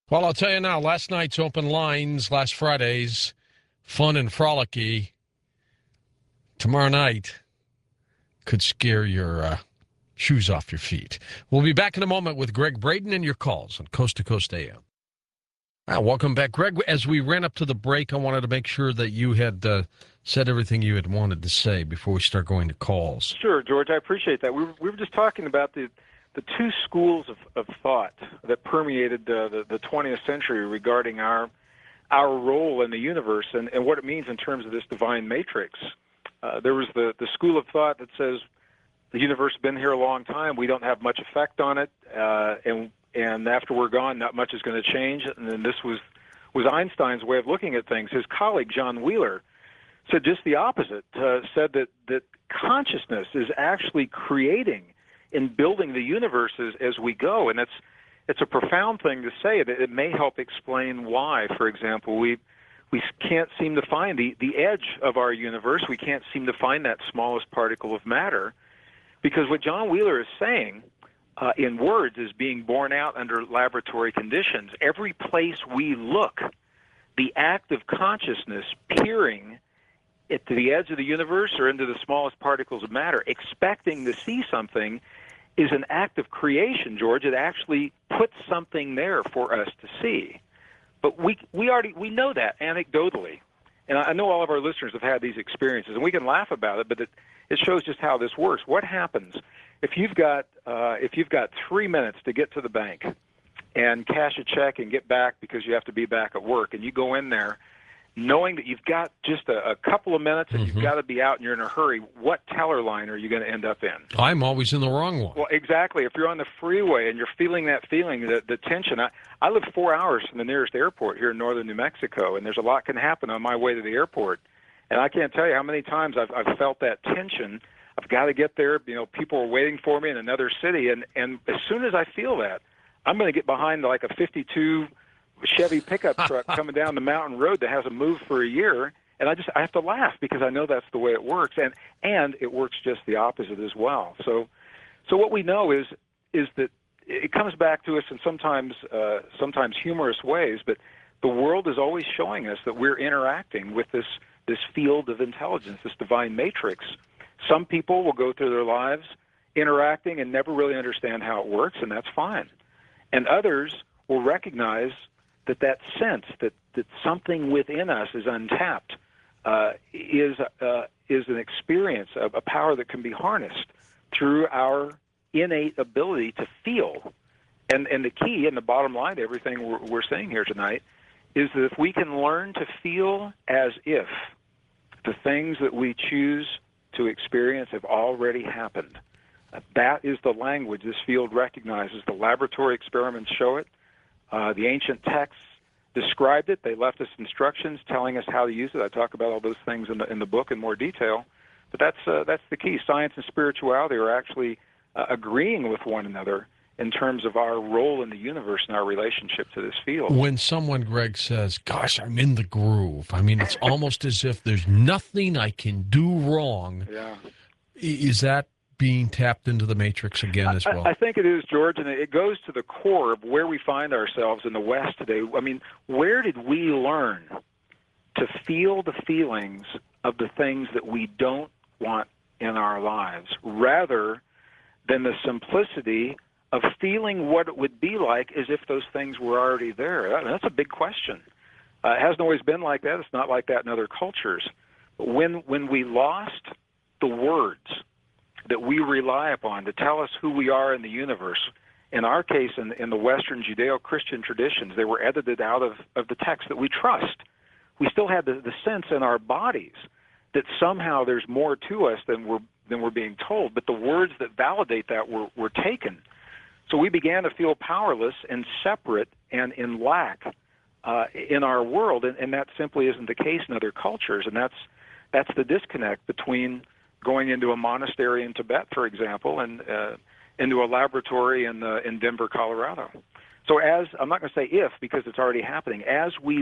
Well, I'll tell you now, last night's open lines, last Friday's fun and frolicky. Tomorrow night could scare your shoes off your feet. We'll be back in a moment with Greg Braden and your calls on Coast to Coast AM. Welcome back, Greg. As we ran up to the break, I wanted to make sure that you had said everything you had wanted to say before we start going to calls. Sure, George. I appreciate that. We were just talking about the two schools of thought that permeated the 20th century regarding our role in the universe and what it means in terms of this divine matrix. There was the school of thought that says the universe has been here a long time. We don't have much effect on it, and after we're gone, not much is going to change. And then this was Einstein's way of looking at things. His colleague John Wheeler said just the opposite. Said that consciousness is actually creating and building the universe as we go, and it's a profound thing to say. It may help explain why, for example, we can't seem to find the edge of our universe. We can't seem to find that smallest particle of matter, because what John Wheeler is saying in words is being borne out under laboratory conditions. Every place we look, the act of consciousness peering to the edge of the universe or into the smallest particles of matter, expecting to see something, is an act of creation, George. It actually puts something there for us to see. But we know that anecdotally. And I know all of our listeners have had these experiences, and we can laugh about it, but it shows just how this works. What happens if you've got 3 minutes to get to the bank and cash a check and get back because you have to be back at work, and you go in there knowing that you've got just a couple of minutes and you've got to be out and you're in a hurry, what teller line are you going to end up in? I'm always in the wrong one. Well, exactly. If you're on the freeway and you're feeling that feeling, the tension. I live 4 hours from the nearest airport here in northern New Mexico, and there's a lot can happen on my way to the airport. And I can't tell you how many times I've felt that tension. I've got to get there. You know, people are waiting for me in another city, and as soon as I feel that, I'm going to get behind like a 52 Chevy pickup truck coming down the mountain road that hasn't moved for a year, and I have to laugh because I know that's the way it works, and it works just the opposite as well. So what we know is that it comes back to us in sometimes humorous ways, but the world is always showing us that we're interacting with this field of intelligence, this divine matrix. Some people will go through their lives interacting and never really understand how it works, and that's fine. And others will recognize that sense that something within us is untapped is an experience, a power that can be harnessed through our innate ability to feel. And the key and the bottom line to everything we're saying here tonight is that if we can learn to feel as if the things that we choose to experience have already happened, that is the language this field recognizes. The laboratory experiments show it. The ancient texts described it. They left us instructions telling us how to use it. I talk about all those things in the book in more detail. But that's the key. Science and spirituality are actually agreeing with one another in terms of our role in the universe and our relationship to this field. When someone, Greg, says, gosh, I'm in the groove, I mean, it's almost as if there's nothing I can do wrong. Yeah. Is that being tapped into the matrix again as well? I think it is, George, and it goes to the core of where we find ourselves in the West today. I mean, where did we learn to feel the feelings of the things that we don't want in our lives, rather than the simplicity of feeling what it would be like as if those things were already there? That's a big question. It hasn't always been like that. It's not like that in other cultures. But when we lost the words that we rely upon to tell us who we are in the universe, in our case, in the Western Judeo-Christian traditions, they were edited out of the text that we trust. We still had the sense in our bodies that somehow there's more to us than we're being told, but the words that validate that were taken. So we began to feel powerless and separate and in lack in our world, and that simply isn't the case in other cultures, and that's the disconnect between going into a monastery in Tibet, for example, and into a laboratory in Denver, Colorado. So I'm not going to say if, because it's already happening, as we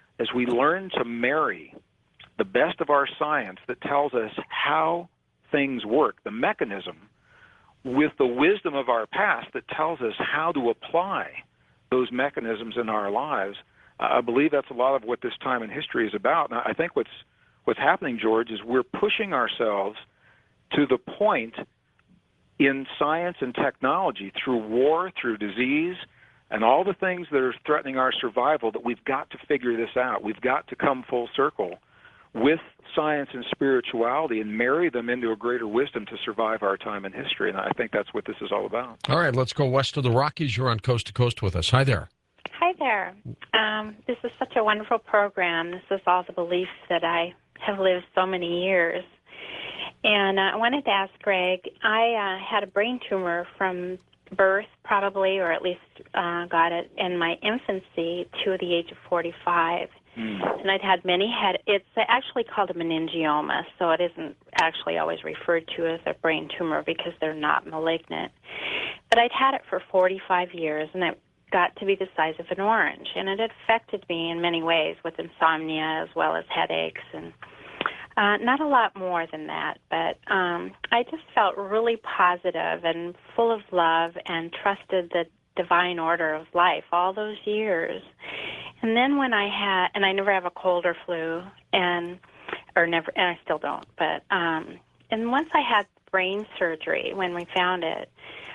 learn to marry the best of our science that tells us how things work, the mechanism, with the wisdom of our past that tells us how to apply those mechanisms in our lives. I believe that's a lot of what this time in history is about. And I think what's happening, George, is we're pushing ourselves to the point in science and technology, through war, through disease, and all the things that are threatening our survival, that we've got to figure this out. We've got to come full circle with science and spirituality and marry them into a greater wisdom to survive our time in history. And I think that's what this is all about. All right, let's go west of the Rockies. You're on Coast to Coast with us. Hi there. Hi there. This is such a wonderful program. This is all the beliefs that I have lived so many years. And I wanted to ask Greg, I had a brain tumor from birth, probably, or at least got it in my infancy to the age of 45. And I'd had many it's actually called a meningioma, so it isn't actually always referred to as a brain tumor because they're not malignant. But I'd had it for 45 years, and it got to be the size of an orange, and it affected me in many ways with insomnia as well as headaches, and not a lot more than that, but I just felt really positive and full of love and trusted the divine order of life all those years. And then when I never have a cold or flu, and I still don't, but and once I had brain surgery when we found it,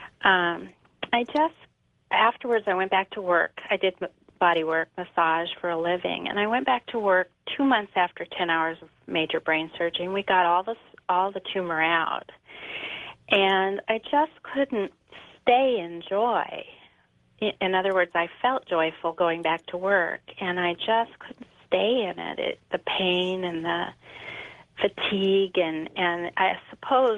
afterwards I went back to work. I did body work, massage for a living, and I went back to work 2 months after 10 hours of major brain surgery, and we got all the tumor out. And I just couldn't stay in joy. In other words, I felt joyful going back to work, and I just couldn't stay in it. The pain and the fatigue, and I suppose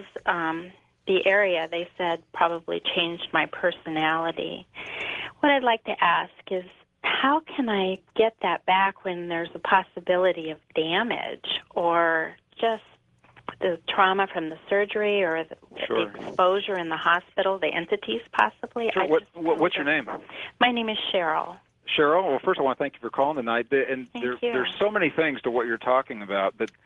the area, they said, probably changed my personality. What I'd like to ask is, how can I get that back when there's a possibility of damage or just the trauma from the surgery or the exposure in the hospital, the entities possibly? Sure. What's your name? My name is Cheryl. Cheryl, well, first I want to thank you for calling tonight. And Thank you. There's so many things to what you're talking about, but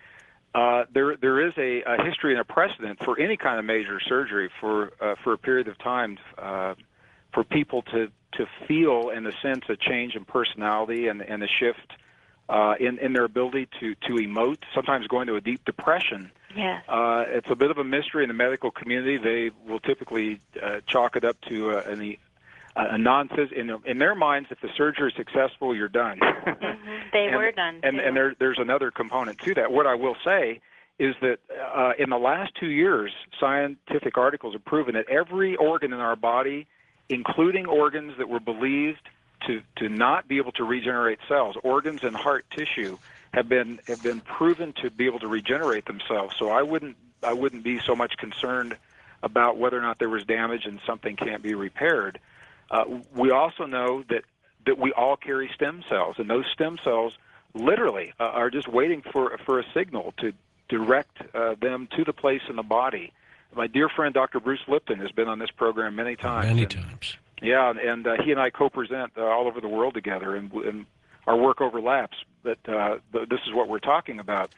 there is a history and a precedent for any kind of major surgery for a period of time for people to feel, in a sense, a change in personality and a shift in their ability to emote, sometimes going to a deep depression. Yes. It's a bit of a mystery in the medical community. They will typically chalk it up to a non-physical. In their minds, if the surgery is successful, you're done. They were done. And there's another component to that. What I will say is that in the last 2 years, scientific articles have proven that every organ in our body, including organs that were believed to not be able to regenerate cells, organs and heart tissue, have been proven to be able to regenerate themselves. So I wouldn't be so much concerned about whether or not there was damage and something can't be repaired. We also know that we all carry stem cells, and those stem cells literally are just waiting for a signal to direct them to the place in the body. My dear friend Dr. Bruce Lipton has been on this program many times. Many times. Yeah, and he and I co-present all over the world together, and our work overlaps, but this is what we're talking about.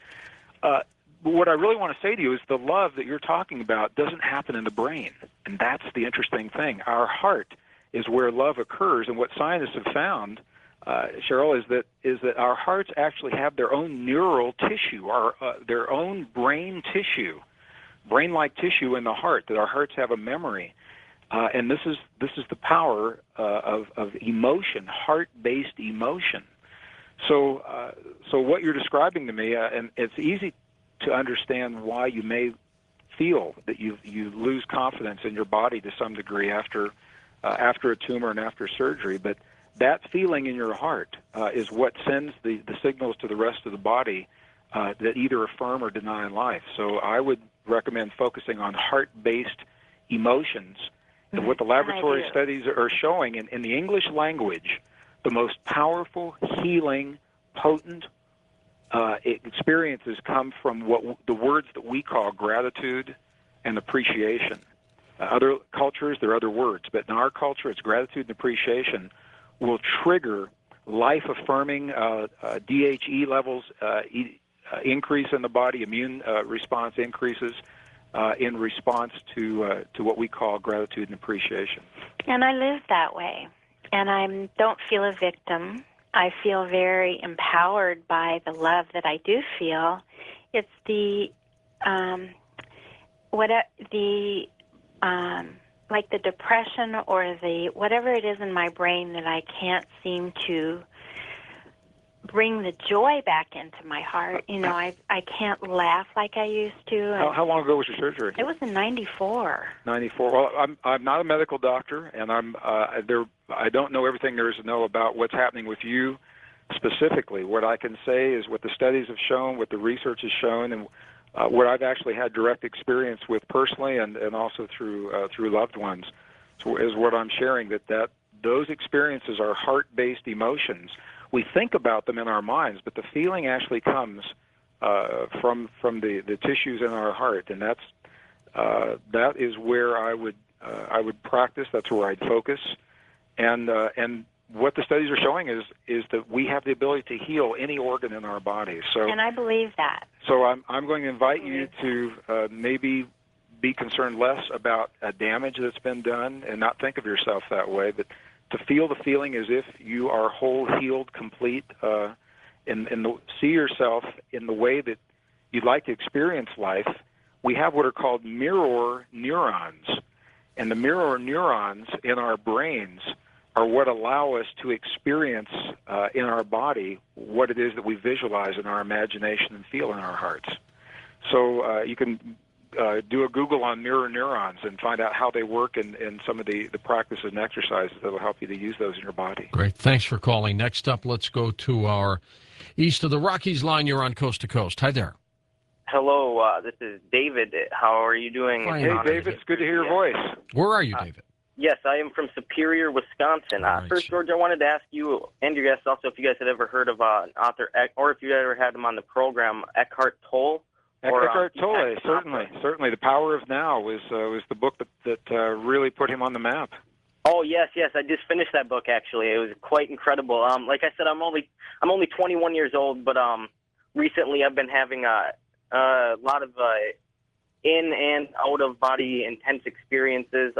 What I really want to say to you is the love that you're talking about doesn't happen in the brain, and that's the interesting thing. Our heart is where love occurs, and what scientists have found, Cheryl, is that our hearts actually have their own neural tissue, their own brain tissue, brain-like tissue in the heart, that our hearts have a memory. And this is the power of emotion, heart-based emotion. So what you're describing to me, and it's easy to understand why you may feel that you lose confidence in your body to some degree after a tumor and after surgery. But that feeling in your heart is what sends the signals to the rest of the body that either affirm or deny life. So I would recommend focusing on heart-based emotions. And what the laboratory studies are showing in the English language, the most powerful, healing, potent experiences come from the words that we call gratitude and appreciation. Other cultures, there are other words, but in our culture, it's gratitude and appreciation will trigger life-affirming DHE levels increase in the body, immune response increases in response to what we call gratitude and appreciation. And I live that way. and I don't feel a victim. I feel very empowered by the love that I do feel. It's like the depression or the whatever it is in my brain that I can't seem to bring the joy back into my heart. You know, I can't laugh like I used to. How long ago was your surgery? It was in '94. '94. Well, I'm not a medical doctor, and I don't know everything there is to know about what's happening with you specifically. What I can say is what the studies have shown, what the research has shown, and what I've actually had direct experience with personally, and also through loved ones, is what I'm sharing. That those experiences are heart-based emotions. We think about them in our minds, but the feeling actually comes from the tissues in our heart, and that is where I would practice. That's where I'd focus, and what the studies are showing is that we have the ability to heal any organ in our body. So, and I believe that. So I'm going to invite you to maybe be concerned less about a damage that's been done and not think of yourself that way, but to feel the feeling as if you are whole, healed, complete, and see yourself in the way that you'd like to experience life. We have what are called mirror neurons, and the mirror neurons in our brains are what allow us to experience in our body what it is that we visualize in our imagination and feel in our hearts. So you can do a Google on mirror neurons and find out how they work and some of the practices and exercises that will help you to use those in your body. Great. Thanks for calling. Next up, let's go to our east of the Rockies line. You're on Coast to Coast. Hi there. Hello, this is David. How are you doing? Fine. Hey, David. It's good to hear your voice. Where are you, David? Yes, I am from Superior, Wisconsin. Right. First, George, I wanted to ask you and your guests also if you guys had ever heard of an author, or if you ever had him on the program, Eckhart Tolle. Eckhart Tolle, certainly. The Power of Now was the book that really put him on the map. Oh yes, I just finished that book actually. It was quite incredible. Like I said, I'm only 21 years old, but recently I've been having a lot of in and out of body intense experiences.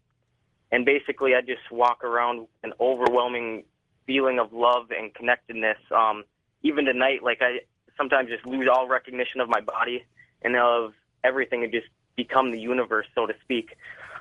And basically, I just walk around with an overwhelming feeling of love and connectedness. Even tonight, like I sometimes just lose all recognition of my body and of everything and just become the universe, so to speak.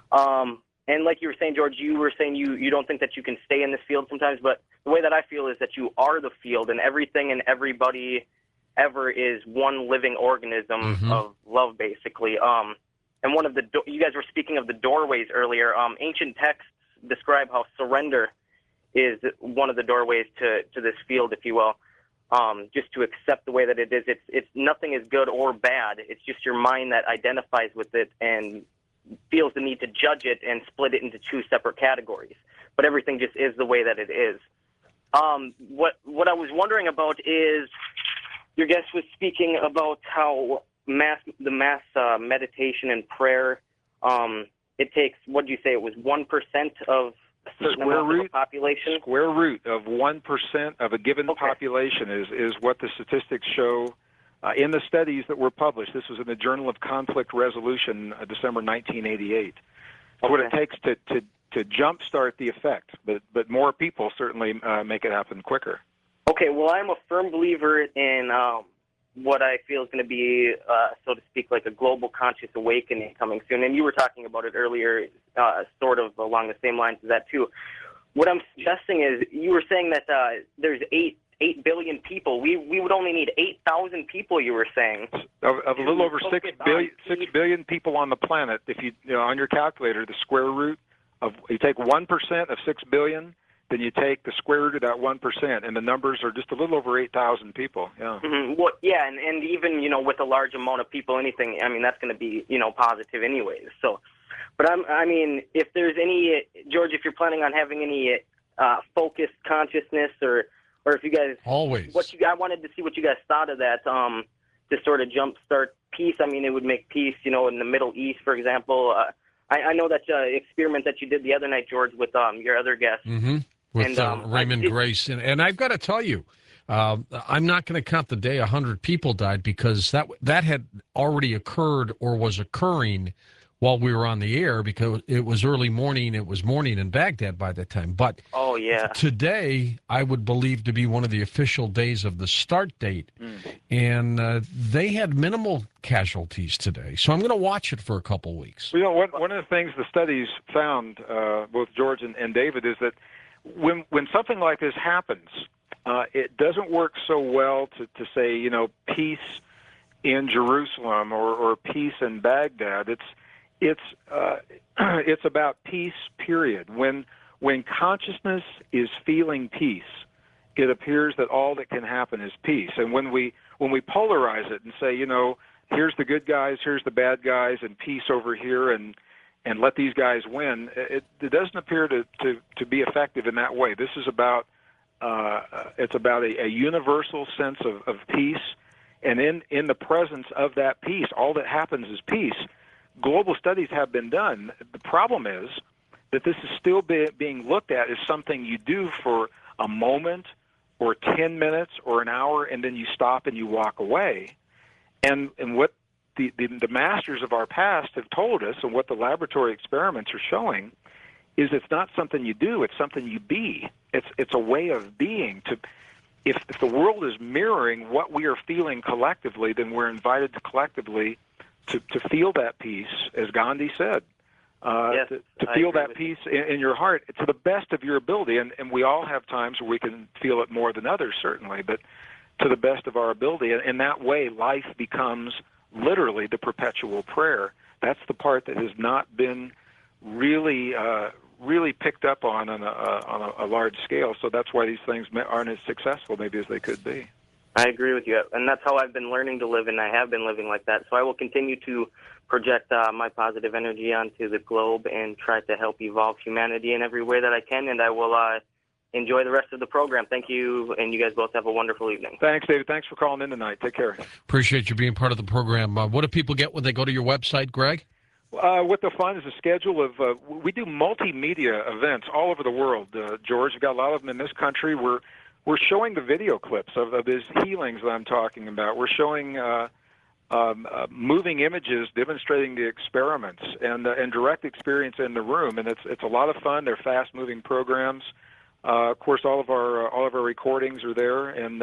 And like you were saying, George, you were saying you don't think that you can stay in this field sometimes, but the way that I feel is that you are the field, and everything and everybody ever is one living organism of love, basically. And one of you guys were speaking of the doorways earlier. Ancient texts describe how surrender is one of the doorways to this field, if you will. Just to accept the way that it is. It's nothing is good or bad. It's just your mind that identifies with it and feels the need to judge it and split it into two separate categories. But everything just is the way that it is. What I was wondering about is your guest was speaking about how the mass meditation and prayer, it takes, what did you say, it was 1% of a certain amount of the population? Square root of 1% of a given population is what the statistics show in the studies that were published. This was in the Journal of Conflict Resolution, December 1988. That's what it takes to jumpstart the effect, but more people certainly make it happen quicker. Okay, well, I'm a firm believer in what I feel is going to be, so to speak, like a global conscious awakening coming soon. And you were talking about it earlier, sort of along the same lines as that, too. What I'm suggesting is you were saying that there's 8 billion people. We would only need 8,000 people, you were saying. Of a little over 6 billion people on the planet, if you know, on your calculator, the square root of, you take 1% of 6 billion, then you take the square root of that 1%, and the numbers are just a little over 8,000 people. Yeah. Well, yeah, and even, you know, with a large amount of people, anything, I mean, that's going to be, you know, positive anyways. So, but I mean, if there's any, George, if you're planning on having any focused consciousness, or if you guys, always, I wanted to see what you guys thought of that, to sort of jumpstart peace. I mean, it would make peace, you know, in the Middle East, for example. I know that experiment that you did the other night, George, with your other guest. With Raymond Grace. And I've got to tell you, I'm not going to count the day 100 people died, because that had already occurred or was occurring while we were on the air because it was early morning. It was morning in Baghdad by that time. But Oh yeah. today, I would believe to be one of the official days of the start date. And they had minimal casualties today. So I'm going to watch it for a couple weeks. You know, one of the things the studies found, both George and David, is that when something like this happens, it doesn't work so well to say, you know, peace in Jerusalem or peace in Baghdad. It's about peace, period. When consciousness is feeling peace, it appears that all that can happen is peace. And when we polarize it and say, you know, here's the good guys, here's the bad guys, and peace over here, and let these guys win, it doesn't appear to be effective in that way. This is about it's about a universal sense of peace, and in the presence of that peace, all that happens is peace. Global studies have been done. The problem is that this is still being looked at as something you do for a moment or 10 minutes or an hour, and then you stop and you walk away. And what the masters of our past have told us, and what the laboratory experiments are showing, is it's not something you do, it's something you be. It's a way of being. If the world is mirroring what we are feeling collectively, then we're invited to collectively to feel that peace, as Gandhi said, Yes, to feel that peace in your heart to the best of your ability. And we all have times where we can feel it more than others, certainly, but to the best of our ability. And in that way, life becomes literally the perpetual prayer. That's the part that has not been really picked up on a large scale. So that's why these things aren't as successful maybe as they could be. I agree with you, and that's how I've been learning to live, and I have been living like that. So I will continue to project my positive energy onto the globe and try to help evolve humanity in every way that I can, and I will enjoy the rest of the program. Thank you, and you guys both have a wonderful evening. Thanks, David. Thanks for calling in tonight. Take care. Appreciate you being part of the program. What do people get when they go to your website, Greg? What they'll find is a schedule of, we do multimedia events all over the world, George. We've got a lot of them in this country. We're showing the video clips of these healings that I'm talking about. We're showing moving images demonstrating the experiments and direct experience in the room, and it's a lot of fun. They're fast-moving programs. Of course, all of our recordings are there, and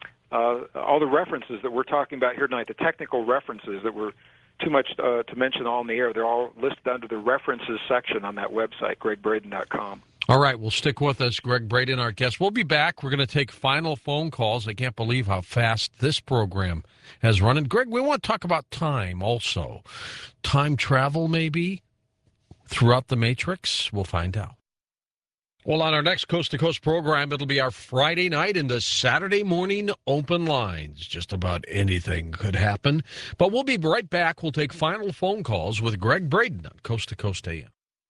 all the references that we're talking about here tonight, the technical references that were too much to mention all in the air, they're all listed under the references section on that website, GregBraden.com. All right, well, stick with us. Greg Braden, our guest. We'll be back. We're going to take final phone calls. I can't believe how fast this program has run. And, Greg, we want to talk about time also. Time travel, maybe, throughout the Matrix? We'll find out. Well, on our next Coast to Coast program, it'll be our Friday night into Saturday morning open lines. Just about anything could happen. But we'll be right back. We'll take final phone calls with Greg Braden on Coast to Coast AM.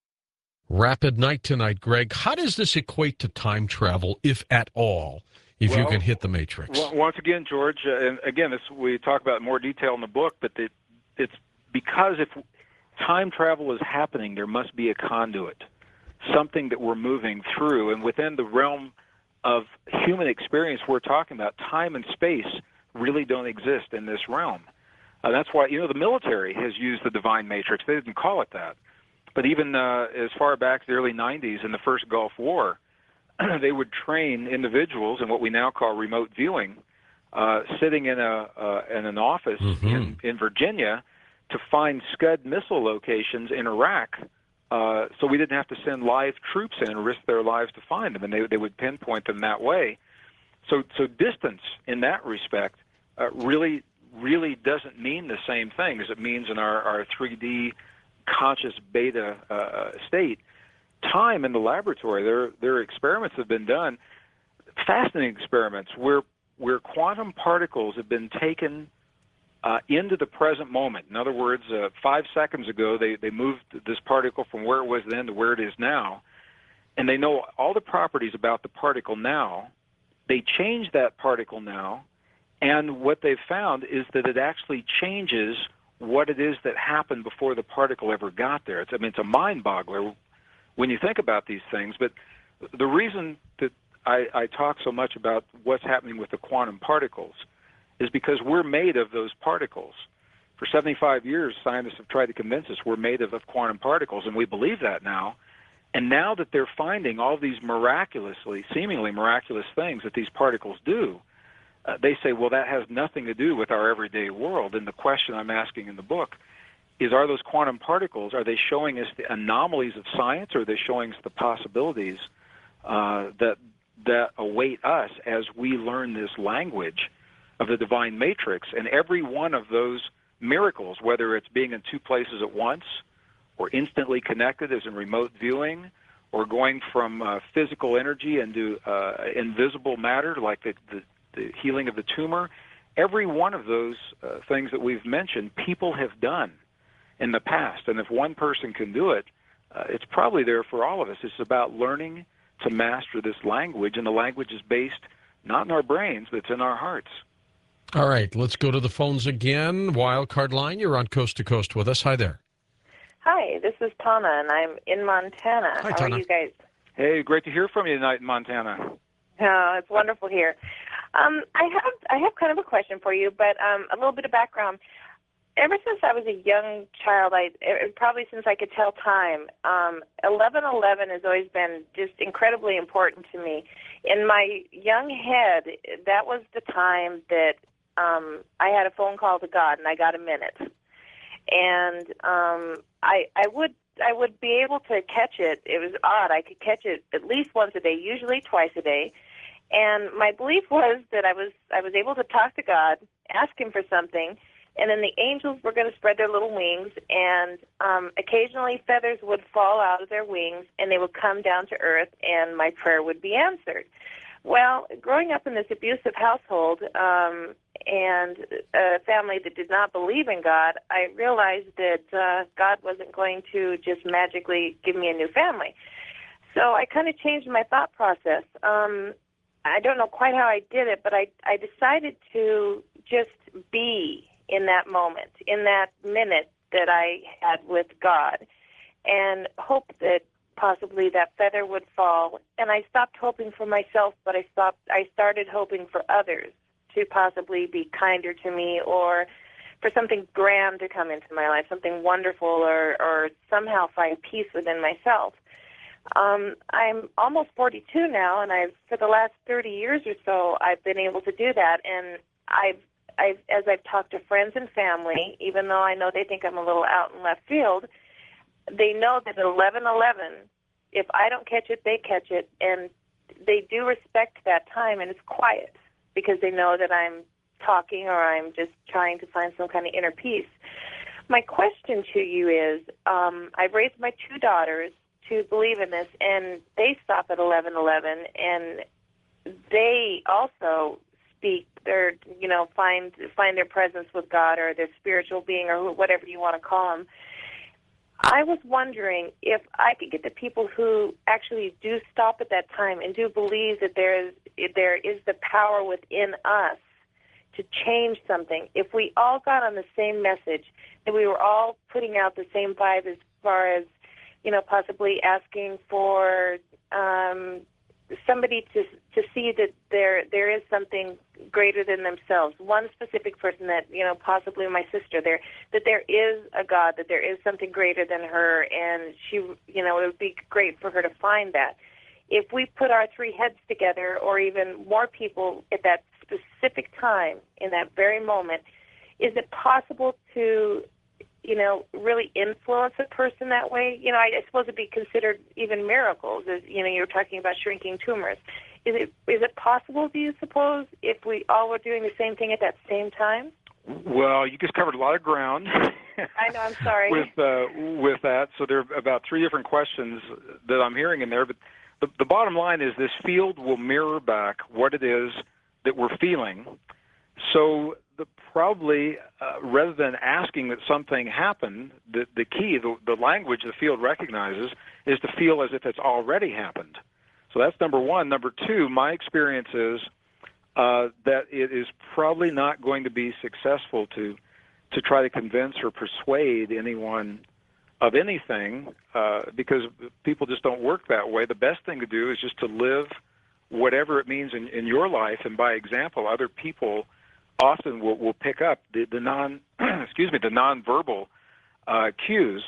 Rapid night tonight, Greg. How does this equate to time travel, if at all, if you can hit the Matrix? Once again, George, and again, we talk about in more detail in the book, but it's because if time travel is happening, there must be a conduit, something that we're moving through. And within the realm of human experience we're talking about, time and space really don't exist in this realm. That's why, the military has used the divine matrix. They didn't call it that. But even as far back as the early 90s in the first Gulf War, they would train individuals in what we now call remote viewing, sitting in an office in Virginia to find Scud missile locations in Iraq. So we didn't have to send live troops in and risk their lives to find them, and they would pinpoint them that way. So distance in that respect really doesn't mean the same thing as it means in our 3D conscious beta state. Time in the laboratory, there are experiments have been done, fascinating experiments where quantum particles have been taken into the present moment. In other words, 5 seconds ago, they moved this particle from where it was then to where it is now, and they know all the properties about the particle now. They change that particle now, and what they've found is that it actually changes what it is that happened before the particle ever got there. It's a mind-boggler when you think about these things, but the reason that I talk so much about what's happening with the quantum particles is because we're made of those particles. For 75 years, scientists have tried to convince us we're made of quantum particles, and we believe that now. And now that they're finding all these seemingly miraculous things that these particles do, they say, well, that has nothing to do with our everyday world. And the question I'm asking in the book is, are those quantum particles, are they showing us the anomalies of science, or are they showing us the possibilities that await us as we learn this language of the divine matrix? And every one of those miracles, whether it's being in two places at once, or instantly connected as in remote viewing, or going from physical energy into invisible matter, like the healing of the tumor, every one of those things that we've mentioned, people have done in the past. And if one person can do it, it's probably there for all of us. It's about learning to master this language, and the language is based not in our brains, but it's in our hearts. All right, let's go to the phones again. Wildcard line, you're on Coast to Coast with us. Hi there. Hi, this is Tana, and I'm in Montana. Hi, How Tana. are you guys? Hey, great to hear from you tonight in Montana. Oh, it's wonderful here. I have kind of a question for you, but a little bit of background. Ever since I was a young child, probably since I could tell time, 11:11 has always been just incredibly important to me. In my young head, that was the time that I had a phone call to God, and I got a minute. And I would be able to catch it. It was odd. I could catch it at least once a day, usually twice a day. And my belief was that I was able to talk to God, ask him for something, and then the angels were going to spread their little wings, and occasionally feathers would fall out of their wings, and they would come down to earth, and my prayer would be answered. Well, growing up in this abusive household and a family that did not believe in God, I realized that God wasn't going to just magically give me a new family. So I kind of changed my thought process. I don't know quite how I did it, but I decided to just be in that moment, in that minute that I had with God, and hope that possibly that feather would fall. And I stopped hoping for myself, but I started hoping for others to possibly be kinder to me, or for something grand to come into my life, something wonderful, or somehow find peace within myself. I'm almost 42 now, and for the last 30 years or so, I've been able to do that. And as I've talked to friends and family, even though I know they think I'm a little out in left field, they know that at 11:11, if I don't catch it, they catch it, and they do respect that time, and it's quiet because they know that I'm talking or I'm just trying to find some kind of inner peace. My question to you is, I've raised my two daughters to believe in this, and they stop at 11:11, and they also speak their, find their presence with God or their spiritual being or whatever you want to call them. I was wondering if I could get the people who actually do stop at that time and do believe that there is the power within us to change something. If we all got on the same message, and we were all putting out the same vibe as far as, possibly asking for somebody to see that there is something greater than themselves. One specific person that, possibly my sister, that there is a God, that there is something greater than her, and she, it would be great for her to find that. If we put our three heads together, or even more people at that specific time, in that very moment, is it possible to really influence a person that way? I suppose it'd be considered even miracles, as you're talking about shrinking tumors. Is it possible, do you suppose, if we all were doing the same thing at that same time? Well, you just covered a lot of ground. I know, I'm sorry. with that, so there are about three different questions that I'm hearing in there, but the bottom line is this field will mirror back what it is that we're feeling. So probably rather than asking that something happen, the key, the language the field recognizes is to feel as if it's already happened. So that's number one. Number two, my experience is that it is probably not going to be successful to try to convince or persuade anyone of anything because people just don't work that way. The best thing to do is just to live whatever it means in your life, and by example, other people often will pick up the excuse me, the nonverbal cues.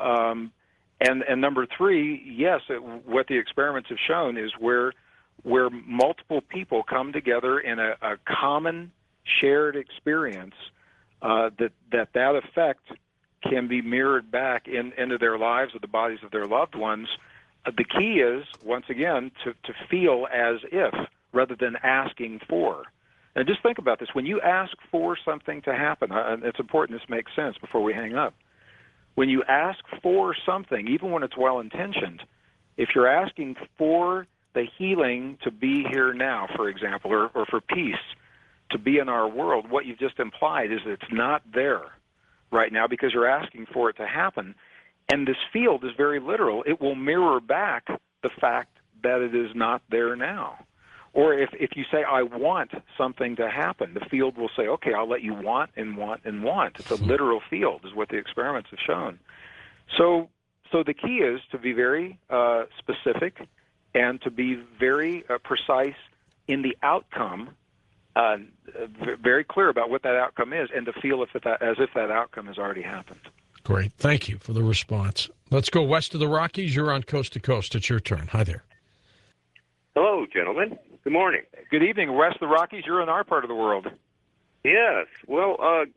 And number three, yes, what the experiments have shown is where multiple people come together in a common shared experience, that effect can be mirrored back into their lives or the bodies of their loved ones. The key is, once again, to feel as if rather than asking for. And just think about this. When you ask for something to happen, and it's important this makes sense before we hang up. When you ask for something, even when it's well-intentioned, if you're asking for the healing to be here now, for example, or for peace to be in our world, what you've just implied is that it's not there right now because you're asking for it to happen. And this field is very literal. It will mirror back the fact that it is not there now. Or if you say, I want something to happen, the field will say, okay, I'll let you want and want and want. It's a literal field is what the experiments have shown. So the key is to be very specific and to be very precise in the outcome, very clear about what that outcome is, and to feel as if that outcome has already happened. Great. Thank you for the response. Let's go west of the Rockies. You're on Coast to Coast. It's your turn. Hi there. Hello, gentlemen. Good morning. Good evening. West of the Rockies, you're in our part of the world. Yes. Well,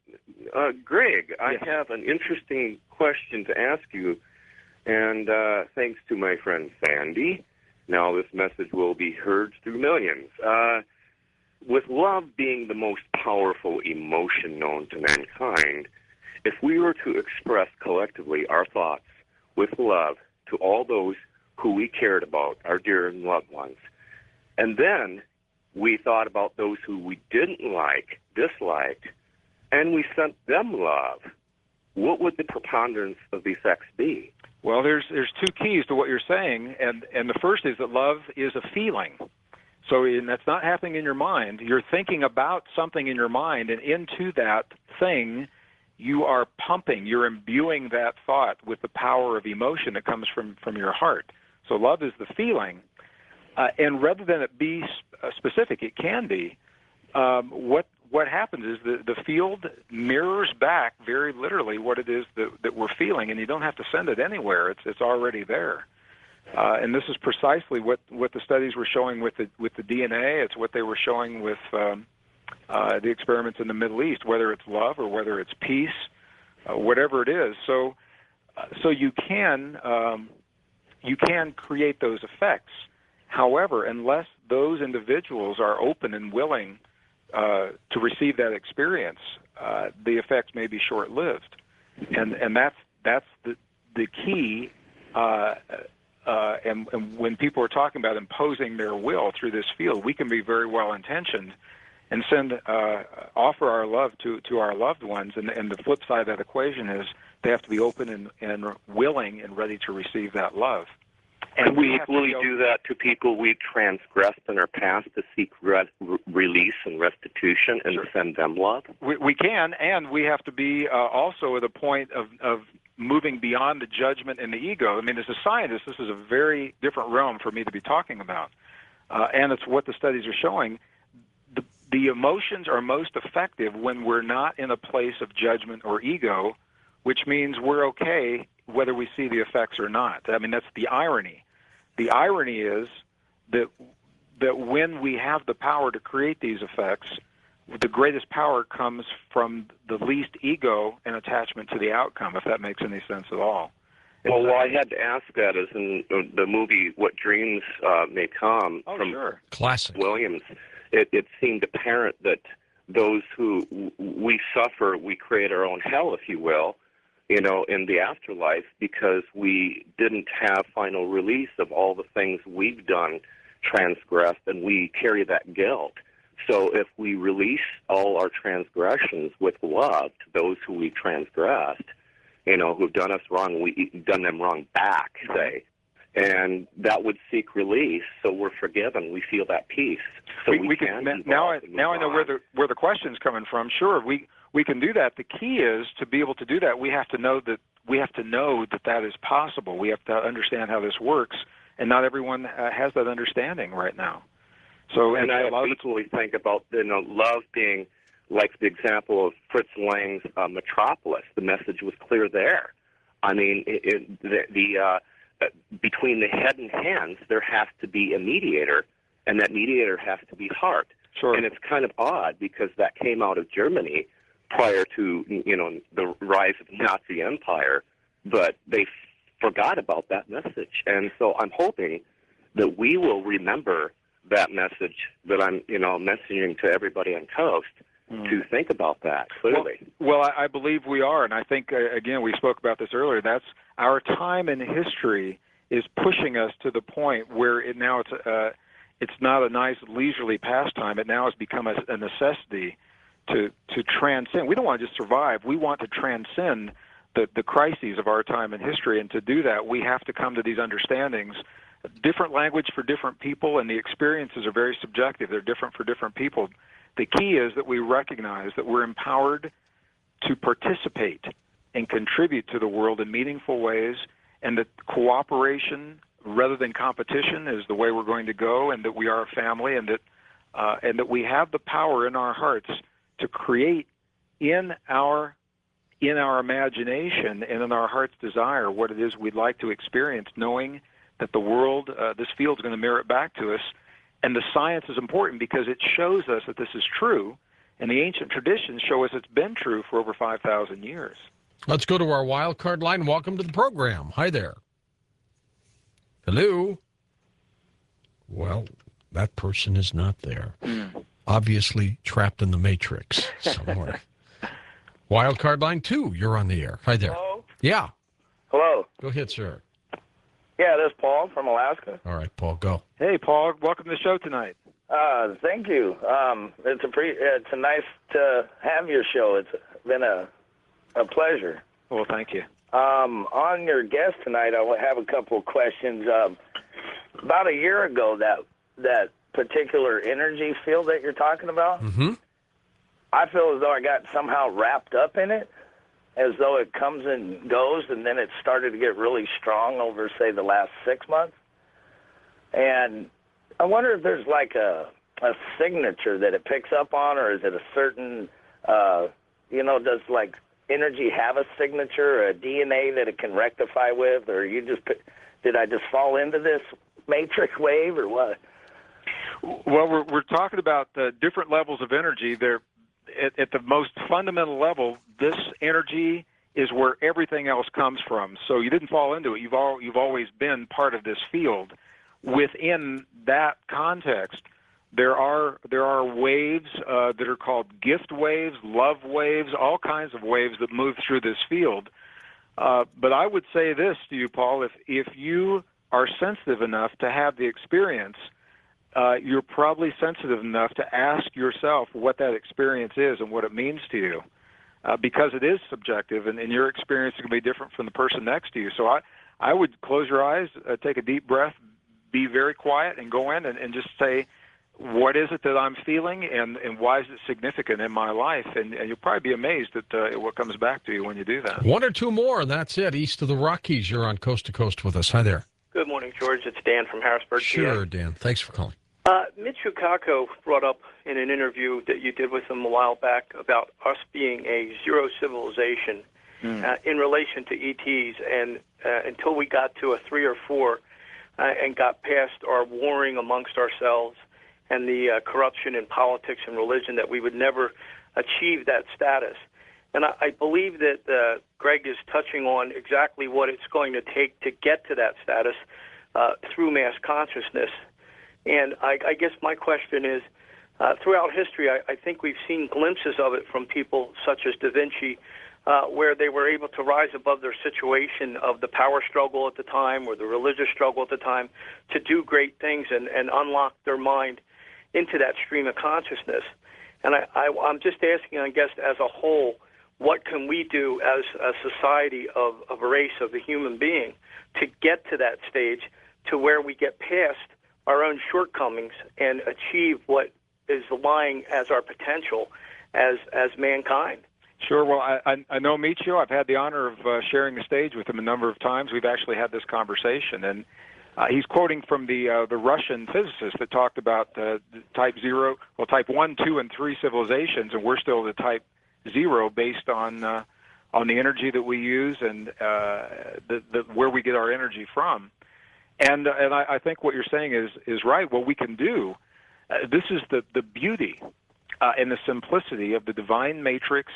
Greg, I Yes. have an interesting question to ask you, and thanks to my friend Sandy, now this message will be heard through millions. With love being the most powerful emotion known to mankind, if we were to express collectively our thoughts with love to all those who we cared about, our dear and loved ones, and then we thought about those who we didn't like, disliked, and we sent them love, what would the preponderance of the effects be? Well, there's two keys to what you're saying, and the first is that love is a feeling. So that's not happening in your mind. You're thinking about something in your mind, and into that thing, you are pumping, you're imbuing that thought with the power of emotion that comes from your heart. So love is the feeling. And rather than it be specific, it can be. What happens is the field mirrors back very literally what it is that we're feeling, and you don't have to send it anywhere. It's already there. And this is precisely what the studies were showing with the DNA. It's what they were showing with the experiments in the Middle East, whether it's love or whether it's peace, whatever it is. So you can create those effects. However, unless those individuals are open and willing to receive that experience, the effects may be short-lived, and that's the key. And when people are talking about imposing their will through this field, we can be very well-intentioned and offer our love to our loved ones. And the flip side of that equation is they have to be open and willing and ready to receive that love. And we equally do that to people we transgressed in our past to seek release and restitution and Sure. send them love? We can, and we have to be also at a point of moving beyond the judgment and the ego. I mean, as a scientist, this is a very different realm for me to be talking about. And it's what the studies are showing. The emotions are most effective when we're not in a place of judgment or ego, which means we're okay whether we see the effects or not. I mean, that's the irony. The irony is that when we have the power to create these effects, the greatest power comes from the least ego and attachment to the outcome, if that makes any sense at all. Well, I had to ask that as in the movie What Dreams May Come from Sure. Classic. Williams. It seemed apparent that those who we suffer, we create our own hell, if you will, in the afterlife because we didn't have final release of all the things we've done, transgressed, and we carry that guilt. So if we release all our transgressions with love to those who we transgressed, who've done us wrong, we've done them wrong back, say, and that would seek release, so we're forgiven. We feel that peace. So we can now I know where the question's coming from. Sure, we can do that. The key is to be able to do that. We have to know that is possible. We have to understand how this works, and not everyone has that understanding right now. So, and I equally think about love being like the example of Fritz Lang's Metropolis. The message was clear there. I mean, between the head and hands, there has to be a mediator, and that mediator has to be heart. Sure. And it's kind of odd because that came out of Germany prior to, the rise of the Nazi Empire, but they forgot about that message. And so I'm hoping that we will remember that message that I'm, messaging to everybody on Coast to think about that clearly. Well, I believe we are, and I think, again, we spoke about this earlier, that's our time in history is pushing us to the point where it's not a nice leisurely pastime. It now has become a necessity to transcend. We don't want to just survive. We want to transcend the crises of our time in history, and to do that, we have to come to these understandings. Different language for different people, and the experiences are very subjective. They're different for different people. The key is that we recognize that we're empowered to participate and contribute to the world in meaningful ways, and that cooperation rather than competition is the way we're going to go, and that we are a family, and that we have the power in our hearts to create in our imagination and in our heart's desire what it is we'd like to experience, knowing that the world, this field is going to mirror it back to us. And the science is important because it shows us that this is true, and the ancient traditions show us it's been true for over 5,000 years. Let's go to our wild card line. Welcome to the program. Hi there. Hello. Well, that person is not there. Obviously trapped in the matrix somewhere. Wild card line 2, you're on the air. Hi there. Hello? Yeah. Hello. Go ahead, sir. Yeah, this is Paul from Alaska. All right, Paul, go. Hey, Paul, welcome to the show tonight. Thank you. It's nice to have your show. It's been a pleasure. Well, thank you. On your guest tonight, I have a couple of questions. About a year ago, that particular energy field that you're talking about, I feel as though I got somehow wrapped up in it, as though it comes and goes, and then it started to get really strong over, say, the last 6 months. And I wonder if there's like a signature that it picks up on, or is it a certain, does like energy have a signature, a DNA that it can rectify with, or did I just fall into this matrix wave, or what? Well, we're talking about different levels of energy. They're at the most fundamental level. This energy is where everything else comes from. So you didn't fall into it. You've always been part of this field. Within that context, there are waves that are called gift waves, love waves, all kinds of waves that move through this field. But I would say this to you, Paul: if you are sensitive enough to have the experience, you're probably sensitive enough to ask yourself what that experience is and what it means to you, because it is subjective, and your experience is going to be different from the person next to you. So I would close your eyes, take a deep breath, be very quiet, and go in and just say, what is it that I'm feeling, and why is it significant in my life? And you'll probably be amazed at what comes back to you when you do that. One or two more, and that's it. East of the Rockies, you're on Coast to Coast with us. Hi there. Good morning, George. It's Dan from Harrisburg. Sure, PA. Dan. Thanks for calling. Mitch Ukako brought up in an interview that you did with him a while back about us being a zero civilization in relation to ETs, and until we got to a 3 or 4 and got past our warring amongst ourselves and the corruption in politics and religion, that we would never achieve that status. And I believe that Greg is touching on exactly what it's going to take to get to that status through mass consciousness. And I guess my question is, throughout history, I think we've seen glimpses of it from people such as Da Vinci, where they were able to rise above their situation of the power struggle at the time or the religious struggle at the time to do great things and unlock their mind into that stream of consciousness. And I'm just asking, I guess, as a whole, what can we do as a society of a race of the human being to get to that stage to where we get past our own shortcomings and achieve what is lying as our potential as mankind? Sure. Well, I know Michio. I've had the honor of sharing the stage with him a number of times. We've actually had this conversation, and He's quoting from the Russian physicist that talked about type 1, 2, and 3 civilizations, and we're still the type 0 based on the energy that we use and where we get our energy from. And I think what you're saying is right. What we can do, this is the beauty and the simplicity of the divine matrix,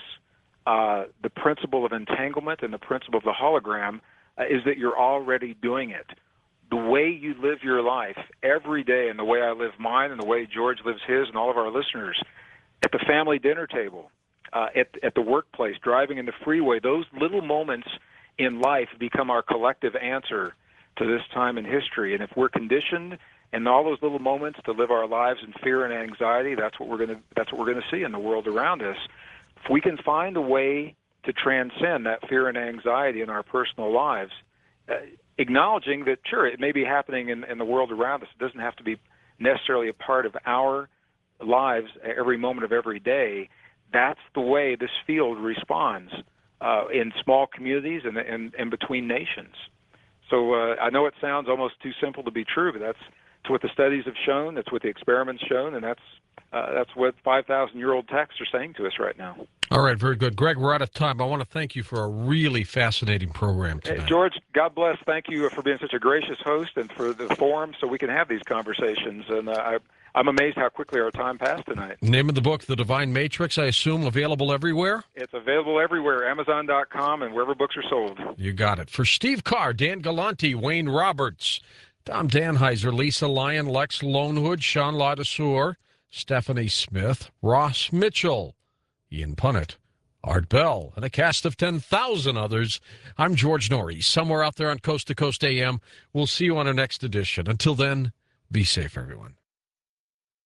the principle of entanglement and the principle of the hologram, is that you're already doing it. The way you live your life every day, and the way I live mine, and the way George lives his, and all of our listeners, at the family dinner table, at the workplace, driving in the freeway, those little moments in life become our collective answer to this time in history. And if we're conditioned in all those little moments to live our lives in fear and anxiety, that's what we're going to see in the world around us. If we can find a way to transcend that fear and anxiety in our personal lives, acknowledging that, sure, it may be happening in the world around us. It doesn't have to be necessarily a part of our lives every moment of every day. That's the way this field responds in small communities and between nations. So I know it sounds almost too simple to be true, but that's what the studies have shown, that's what the experiments shown, and that's what 5,000-year-old texts are saying to us right now. All right, very good. Greg, we're out of time. I want to thank you for a really fascinating program tonight. Hey, George, God bless. Thank you for being such a gracious host and for the forum so we can have these conversations. And I'm amazed how quickly our time passed tonight. Name of the book, The Divine Matrix, I assume available everywhere? It's available everywhere, Amazon.com and wherever books are sold. You got it. For Steve Carr, Dan Galante, Wayne Roberts, Tom Danheiser, Lisa Lyon, Lex Lonewood, Sean Ladesseur, Stephanie Smith, Ross Mitchell, Ian Punnett, Art Bell, and a cast of 10,000 others. I'm George Norrie, somewhere out there on Coast to Coast AM. We'll see you on our next edition. Until then, be safe, everyone.